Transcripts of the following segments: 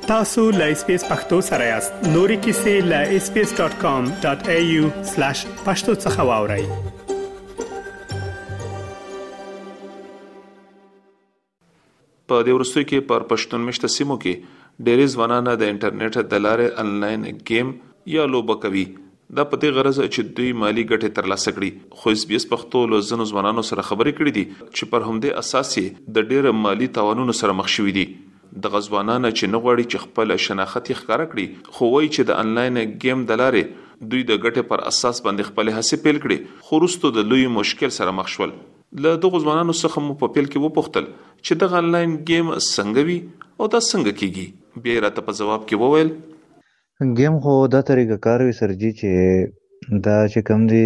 tasu.lspacepakhtosarayast nori kisi.lspace.com.au/pakhtosakhawauri. په دې ورستوي کې پر پښتون مشته سیمو کې ډېری ځوانان د انټرنیټ د لارې انلاین گیم یا لوبه کوي. دا په دې غرض چې دوی مالی ګټه ترلاسه کړي. خو اس بي اس پښتو له ځینو ځوانانو سره خبرې کړې دي چې پر همدې اساس د ډېر مالی تاوانونو سره مخ شوي دي. د غزوانانو چې نه غواړي چې خپل شناخت یې ښکاره کړي، خو وایي چې د انلاین گیم د لارې دوی د ګټې پر اساس باندې خپل هڅې پیل کړي، خو وروسته د لوی مشکل سره مخ شول. له دغو ځوانانو څخه مو په پیل کې وپوښتل چې دغه انلاین گیم څنګه وي او دا څنګه کیږي. بیا یې راته په ځواب کې وویل گیم خو دا طریقه کار وي سرجي چې دا چې کوم دی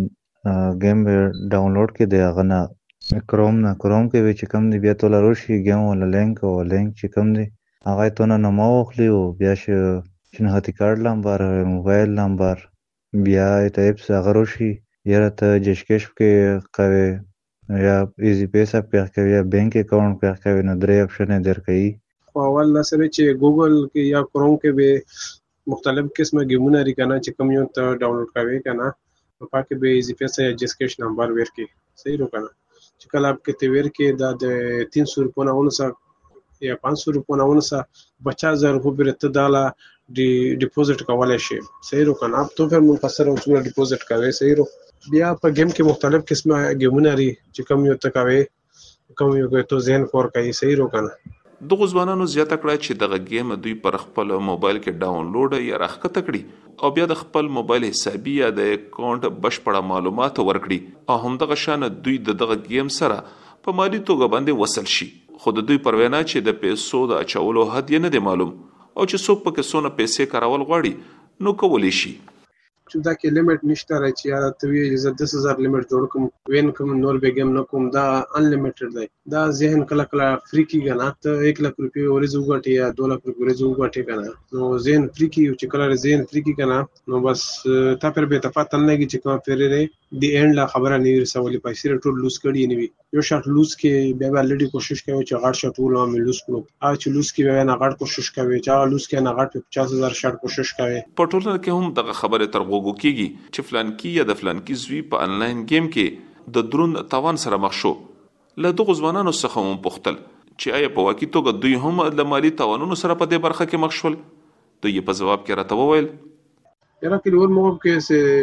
گیم ډاونلوډ کې دی هغه نه کروم کې وي چې کوم دی بیا توله روشي گیم ولا لینک چې کوم دی هغه ته نه نمو اخلي او بیا شناختی کارت نمبر موبایل نمبر بیا ټایپس هغه روشي یا ته جشکش کې کوي یا ایزی پیسه په کوي یا بانک اکاؤنٹ په کوي نو درې اپشن درکې. اول نصر چې ګوګل کې یا کروم کې به مختلف قسمه گیمونه لري کنه چې کوم یو ته ډاونلوډ کوي کنه په پاکه به ایزی پیسه یا جسکش نمبر ورکې صحیح رو کنه چې کله اپ کې ته ورکې دا د 300 روپیا ونسه یا 500 روپیا ونسه 50000 روپیا ته دالا ډیپوزټ کولای شي صحیح رو کنه اپ تو پر منفصل او څومره ډیپوزټ کوي صحیح رو. بیا په گیم کې مختلف قسمه گیمونه لري چې کوم یو ته کوي کوم یو ته ذهن فور کوي صحیح رو کنه. دغه ځوانانو زیاته کړه چې دغه گیم دوی پر خپل موبایل کې ډاونلوډ یا راښکته کړي او بیا د خپل موبایل حسابي یا د اکاونټ بشپړه معلومات ورکړي او همدغه شان دوی دغه گیم سره په مالی توګه باندې وصل شي. خو د دوی پروینه چې د پیسو د اچولو حد یې نه دی معلوم او چې څوک پکې څونه پیسې کارول غواړي نو کولی شي. چې دا کې لیمټ نشته راځي یا ته وی زه 10000 لیمټ جوړ کوم وین کوم نور به گیم نه کوم دا ان لیمټډ دی. دا ذهن کله کله فری کیږي نه ته 1 لک روپیا ورځ وګټي یا 2 لک روپیا ورځ وګټي کنه نو ذهن فری کی چې کله ذهن فری کی کنه نو بس تا پر به تفاوت نه کیږي چې کوم پیری دی اینډ لا خبره نه رسولې پیسې ټول لوس کړي نه وي یو شاټ لوس کې بیا الریډي کوشش کوي چې غاړ شاټ ول هم لوس کړو چې لوس کې بیا نه غاړ کوشش کوي چې لوس کې نه غاړ 50000 شاټ کوشش کوي. په ټولنه کې هم دغه خبره تر غوږو کیږي چې فلان کی یا د فلان کی زوی په انلاین گیم کې د درون تاوان سره مخ شو. له دغه ځوانانو څخه هم پوښتل چې آیا په واقعي توګه دوی هم د مالی تاوانونو سره په دې برخه کې مخ شول. دوی په جواب کې راته وویل یاره کې ور موږ کې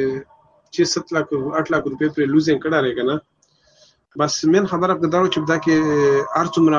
7 लाख 8 लाख روپے پر لوزینګ کړه لري کنه بس من خبره په دارو چې دا کې ارڅومره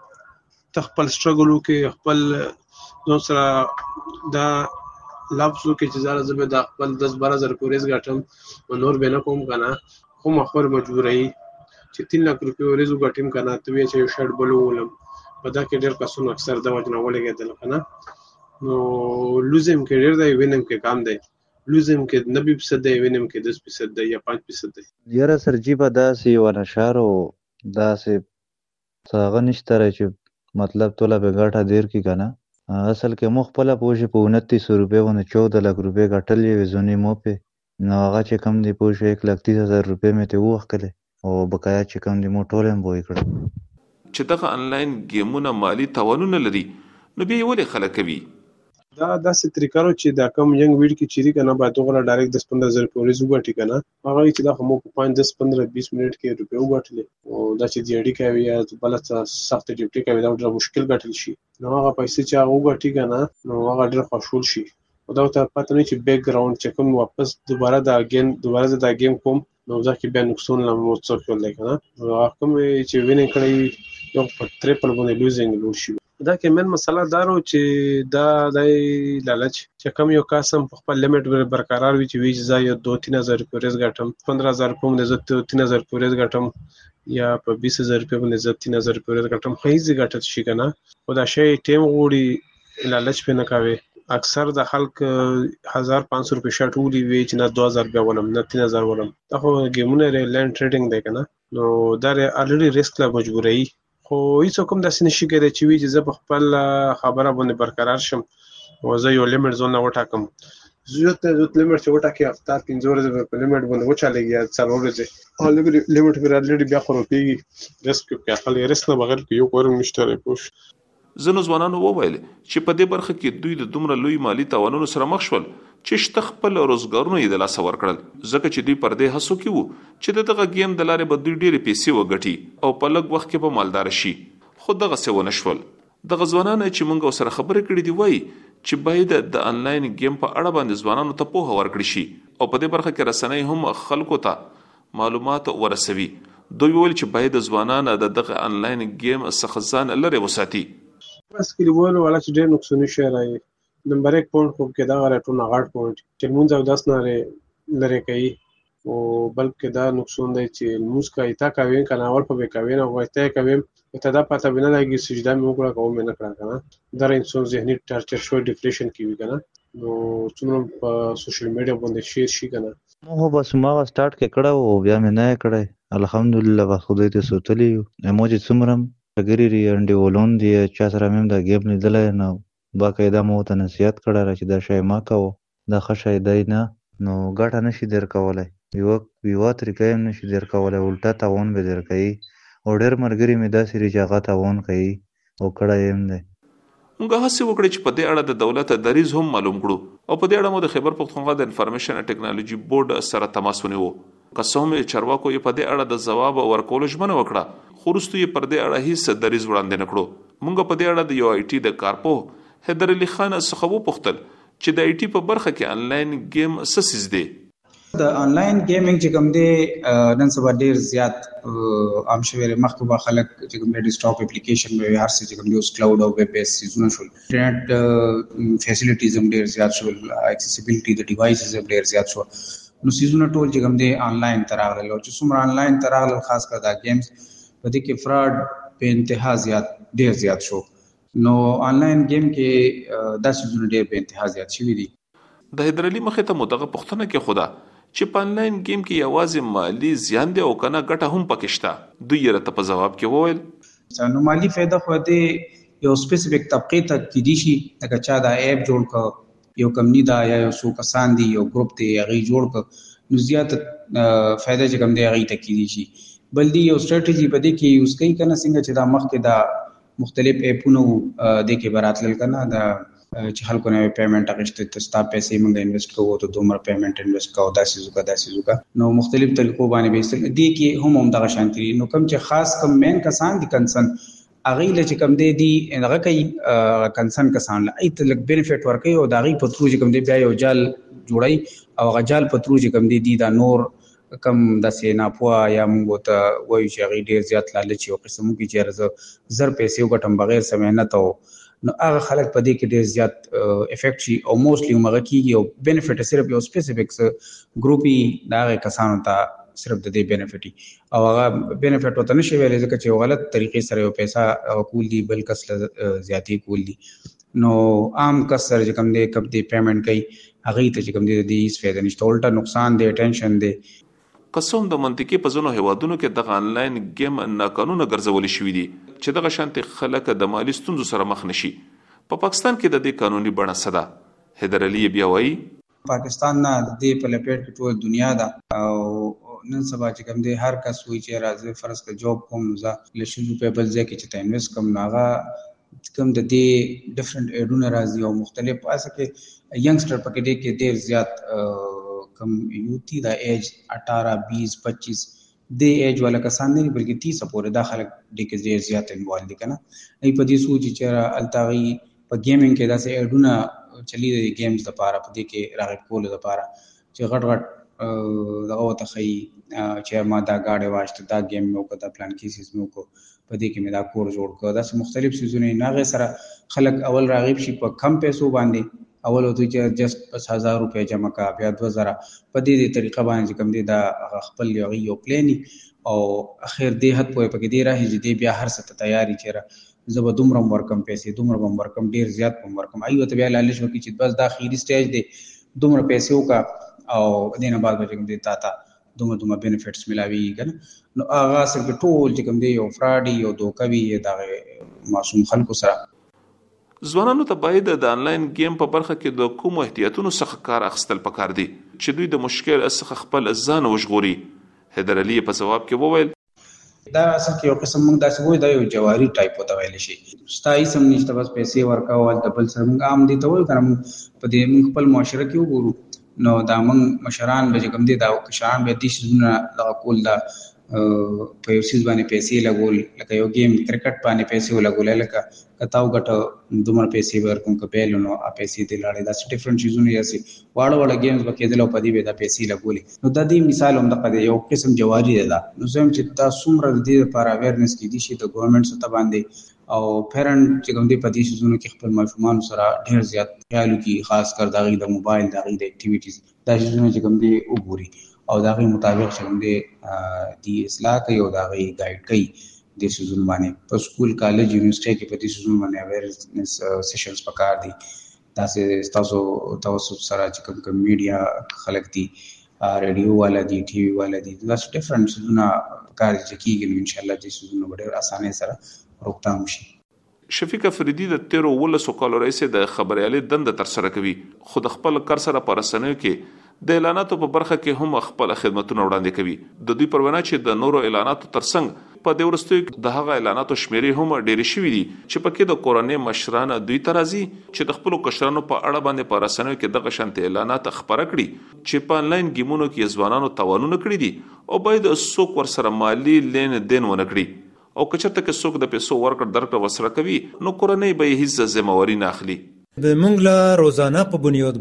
تخپل سټرګل وکي خپل نو سره دا لفظو کې چې زړه زبې د خپل 10-12000 پورې غټم نور به نه کوم کنه خو مخور مجبورای چې 3 लाख روپے ورې غټم کنه ته وی چې شرټ بلولم په دا کې ډېر کسونه اکثر د وجنه ولګېدل کنه نو لوزم کې ډېر دی وینم کې کام دی لوزم کې 90% دی وینم کې 10% دی یا 5% دی. یاره سرجی په داسې ونشارو داسې څنګه نشته چې مطلب توله به ګټه ډیر کی کنه اصل کې مخ په لا پوجي په 2900 روپے ونه 14 लाख روپے غټلې وزونی مو په نو هغه چې کم دی پوجي 1,30,000 روپے مې ته وښکله او بقایا چې کم دی موټولم وای کړ چې دغه انلاین گیمونه مالی تاوانونه لري نو به ولې خلک کوي. دا داسې طریقارو چې دا کم ینګ ویډ کې چيري کنه با دوغه ډایرکټ 10-15000 پورې وګټي کنه هغه چې دا هم په 5-10-15-20 منټ کې روپے وګټلې او دا چې دیړي کوي یا بل څه سخت ډیوټي کوي دا ډېر مشکل ګټل شي نو هغه پیسې چې هغه وګټي کنه نو هغه ډېر خوشحال شي او دا ته پته نه چې بیک ګراوند چې کوم واپس دوباره دا گیم کوم نو ځکه بیا نقصان لا مو څه کولای کنه هغه کوم چې وینې کړی یو په ټریپل باندې لوزینګ لوشي. دا کې من مسله دارو چې دا د لالچ چې کوم یو قسم په خپل لیمټ برقرار وي چې ویج ځای 2-3000 پورې غټم 15000 په باندې 3000 پورې غټم یا په 20000 په باندې 3000 پورې غټم هیڅ غټت شي کنه او دا شی ټیم غوړي لالچ په نه کوي اکثر د خلک 1500 روپے شټ وړي وی چې نه 2000 به ولم نه 3000 ولم دا خو گیمونه لینډ ټریډینګ دی کنه نو دا الریډي ریسک لا مجبورای خو هیڅ کوم داسې نشي کېدای چې وی چې زه په خپل خبره باندې برقرار شم او زه یو لیمټ زون وټاکم زه ته لیمټ چې وټاکي هفته 15 ورځې په لیمټ باندې وچالېږي 4 ورځې الریډي لیمټ پر الریډي بیا خو روپیږي ریسک کې خپل ریسک نه بغیر یو کورم مشترک وش. ځینو ځوانانو وویل چې په دې برخه کې دوی د دومره لوی مالی تاوانونو سره مخ شول چې شته خپل روزګارونه یې د لاسه ورکړل، ځکه چې دوی پر دې هڅو کې وو چې دغه گیم د لارې به دوی ډېرې پیسې وګټي او په لږ وخت کې به مالدار شي، خو دغسې ونه شول. دغه ځوانان چې موږ سره خبرې کړې دي وایي چې باید د انلاین گیم په اړه باندې ځوانانو ته پوهه ورکړي شي او په دې برخه کې رسنۍ هم خلکو ته معلومات ورسوي. دوی ویل چې باید ځوانان د دغه انلاین گیم څخه ځان لرې وساتي. بس کلیوالو والا چې ډېر نقصاني شی راځي. نمبر 1 پوینټ خو کې دا غړټونه غړ پوینټ چې مونږ او داس نه لري کوي او بلکې دا نقصان دی چې موږ کا ایتا کوي کنه اول په کوي نه وایته کوي ته دا پته بنا لګي سجده مې وکړه کوم نه کړه کنه دا انسان ذهني ټارچر شو ډیپریشن کې وي کنه نو څومره په سوشل میډیا باندې شیر شي کنه. مو بس ما سٹارټ کې کړه او بیا مې نه کړه. الحمدلله به خدای ته سوتلی ایموجی څومره غریری انډي ولون دی چا سره مې دا گیم لیدل نه باقاعده مو ته نصیحت کړه چې دا شی ما کوو دا خشای دی نه نو ګټه نشي در کولای یو طریقې هم نشي در کولای الټا تاون به در کوي او ډېر مرګري مې داسې رجاغه تاون کوي او کړه هم دی. موږ هڅه وکړه چې په دې اړه د دولت دریځ هم معلوم کړو او په دې اړه مو د خیبر پختونخوا د انفارمیشن ټیکنالوژي بورډ سره تماس ونیو. قسم چارواکو یې په دې اړه د ځواب ورکولو ژمنه وکړه خو وروسته یې پر دې اړه هیڅ دریځ وړاندې نه کړو. موږ په دې اړه د یو آی ټي د کارپوه حیدر علي خان څخه وپوښتل چې د آی ټي په برخه کې انلاین گیم څه څیز دی. د انلاین گیمینګ چې کوم دی نن سبا ډیر زیات عام شوی مخکې به خلک چې کوم ډیسکټاپ اپلیکیشن به هر څه چې کوم دی اوس کلاود او ویب بیس سیزونه شول انټرنیټ فیسیلیټیز هم ډیر زیات شول اکسیسیبিলিټي د ډیوایسز هم ډیر زیات شو نو سیزونه ټول چې کوم دی انلاین تراغله او چې څومره انلاین تراغله خاص کر دا گیمز په دې کې فراډ په انتها زیات ډیر زیات شو نو انلاین گیم کې دا سیزونه ډیر په انتها زیات شوی دي. د حیدر علي مخې ته مدغه پښتنه کې خدا چې په انلاین گیم کې یوازې مالی زیان دی او کنه ګټه هم پکې شته. دوی یې ته په جواب کې وویل نو مالی فایده خو دې یو سپیسیفیک طبقه ته کې دي شي لکه چا دا اپ جوړ ک یو کمپنی دا یا یو څو کسان دي یو ګروپ دی هغه جوړ ک نو زیات فایده چې کوم دی هغه ته کې دي شي. بل دی یو سټریټجی په دې کې یوز کوي کنه څنګه چې دا مخکې دا مختلف اپونو د کې براتل کنه دا چې خلکو نه پیمنٹ اغشته تستا پیسې موږ انویسټ کوو ته دومره پیمنٹ انویسټ کوو داسې زوګه نو مختلف طریقو باندې به دي کې هم دغه شانتي نو کوم چې خاص کم مین کسان دي کنسن اغه ل چې کم دي هغه کوي کنسن کسان لا ایت لک بینیفیټ ورکوي او دغه په تروج کم دي بیا یو جال جوړي او غجال په تروج کم دي دا نور کم د سینا پوا یا موږ ته وایي چې غي ډیر زیات لالچ او قسم کې چې زر پیسې وګټم بغیر سمهنت او نو هغه خلک په دې کې ډېر زیات افیکټ شي او موستلی هغه کیږي او بینیفیټ صرف یو سپیسیفیک ګروپي دا کسانو ته صرف د دې بینیفیټ او هغه بینیفیټ وته نشي ویلې ځکه چې غلط طریقې سره یو پیسہ کول دي بل کس زیاتی کول دي نو عام کس سره چې کوم دی پیمنٹ کوي هغه ته چې کوم دی د هیڅ فائدہ نشته الټا نقصان دی ټینشن دی. قسم د منطقي په ځینو هیوادونو کې دغه انلاین گیم ناقانونه ګرځول شوی دي چې دغه شانتي خلک د مالی ستونزو سره مخ نشي. په پاکستان کې د دې قانوني بڼه صدا حیدر علي بیا وایي پاکستان نه د دې په لپیټ کې ټول دنیا ده او نن سبا چې کوم دی هر کس وایي چې راځي فرض کړه جاب کوم نو لشلو په بل ځای کې چې ته انویسټ کوم ناغه کوم د دې ډیفرنٹ ایډونه راځي او مختلف اسه کې ینګسټر پکې دې کې ډیر زیات کم یوتی دا ایج 18 20 25 د ایج والا کسان نه بلکې 30 پورې داخله د کې زیات انوالو دي کنه ای په دې سوچ چې التاغي په گیمینګ کې داسې اډونه چلی دی گیمز د پاره په دې کې راغب کول د پاره چې غټ دغه وته خي چې ما دا گاډي واشته دا گیم مو کو دا پلان کې سیس مو کو په دې کې مې دا کور جوړ کړ داسې مختلف سيزونه ناغه سره خلک اول راغب شي په کم پیسو باندې اول وته چې جست 5000 روپے جمع کا بیا 2000 په دې طریقه باندې کوم دی دا خپل یو پلان او اخر دې حد په کې دی راځي چې دې بیا هر څه تیاری چیرې زبر دومره ورکم پیسې دومره ورکم ډیر زیات ورکم ایو ته بیا لالچ وکړي چې بس دا اخیری سټیج دی دومره پیسې وکا او دینه بعد به کوم دی تا دومره بینیفټس ملاوي کنه نو هغه سره ټول چې کوم دی یو فراډي یو دوکوي دا معصوم خلکو سره. ځوانانو ته باید د انلاین گیم په برخه کې د کوم احتیاطونو څخه کار اخیستل پکار دي چې دوی د مشکل څخه خپل ځان وژغوري. حیدر علي په جواب کې وویل دا اصل کې یو قسم موږ داسې وایو دا یو جواری ټایپ وته ویل شي ستا هیڅ هم نشته بس پیسې ورکاو د بل سره موږ عام دي ته وایو کنه په دې موږ خپل معاشره کې وګورو نو دا موږ مشران به کوم دي دا کشران به دي چې دا کول دا په یو سیس باندې پیسې لګول لکه یو گیم کرکټ باندې پیسې ولګول لکه کتاو غټه دومره پیسې ورکوم کبل نو ا پیسې دې لاړې دا ډیفرنٹ چیزونه یاسي واړه گیمز بکې دلو پدی به دا پیسې لګولې نو د دې مثال هم د یو قسم جواری ده نو زم چې تاسو مر د دې لپاره اویرنس کې دي چې د ګورنمنت سره باندې او پیرنټ چې کوم دي پدې شزونه کې خپل ماشومان سره ډېر زیات خیالو کې خاص کر دغه د موبایل دغه د اکټیویټیز دا شزونه چې کوم دي وګوري او دغه مطابق چې کوم دي د اصلاح کوي او دغه ګایډ کوي د سيزون باندې په سکول کالج یونیورسيټي کې په دې سيزون باندې اویرنس سیشنز پکار دي تاسو تاسو سره چې کوم میډیا خلک دي ریډیو والا دي ټي وي والا دي دا ډیفرنٹ سيزونه پکار دي چې کیږي ان شاء الله دې سيزونه ډېر اسانه سره روکتام شي. شفیق افریدي د 13 کالو رئیس د خبريالي دند تر سره کوي خود خپل کار سره پرسنوي کې د اعلاناتو په برخه کې هم خپل خدماتونه وړاندې کوي د دوی پرونه چې د نورو اعلاناتو ترڅنګ په دې ورستو د هغه اعلاناتو شمیرې هم ډېرې شوې دي چې پکې د کورنۍ مشرانو دوی ترازی چې د خپل کشرانو په اړه باندې پرسنوي کې دغه شانت اعلانات خبره کړي چې په انلاین گیمونو کې ځوانانو توانونه کړی دي او باید څوک ور سره مالی لین دین ونه کړي او کچرته کې څوک د پیسو ورکړ درکړه وسره کوي نو کورنۍ به هیڅ ذمہواری نه اخلي. مونږ لا روزانه په بنیاد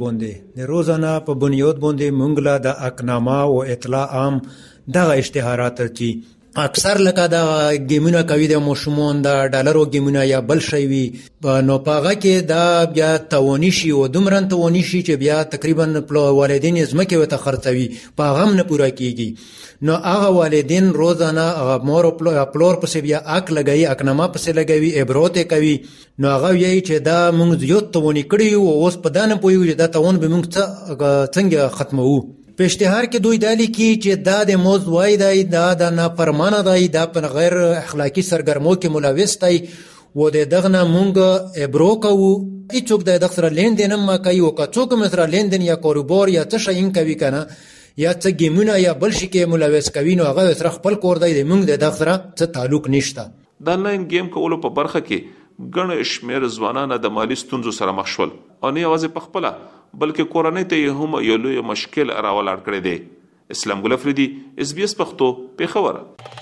باندې مونږ لا د اقنامه او اطلاع عام دغه اشتهارات چی اکثر لکه دا گیمونه کوي د مشمون د ډالرو گیمونه یا بل شي وي نو پاغه کې دا بیا توانی شي او دومره توانی شي چې بیا تقریبا والدین زمکه وته خرڅوي پاغه هم نه پوره کیږي نو هغه والدین روزانه مور او پلور پسې بیا اک لګي اقنامه پسې لګوي ابروت کوي نو هغه یی چې دا موږ یو توانی کړی او اوس په دانه پوي دا توان به موږ څنګه ختمو په اشتهار کې دوی دالي کې چې دا د موز وای دی دا د نافرمانه دی دا په غیر اخلاقی سرګرمو کې ملوث دی و د دغه مونږ ابرو کوو هیڅوک د دغه سره لین دین ما کوي او کڅوک مثلا لین دین یا کاروبار یا څه شي کوي کنه یا څه گیمونه یا بل شي کې ملوث کوي نو هغه سره خپل کور دی مونږ د دغه سره څه تعلق نشته. د انلاین گیم کولو په برخه کې ګڼ شمیر ځوانان د مالی ستونزو سره مخ شول او نه یوازې په خپل بلکې کورنۍ ته هم یو لوی مشکل راولاړ کړی دی. اسلام ګل افریدي اس بي اس پښتو پیښور.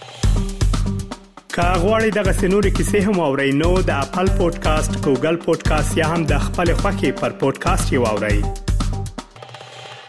کا غواړئ دغه سنوري کیسې هم اورئ نو د خپل پودکاسټ ګوګل پودکاسټ یا هم د خپل خوښي پر پودکاسټ یو اورئ.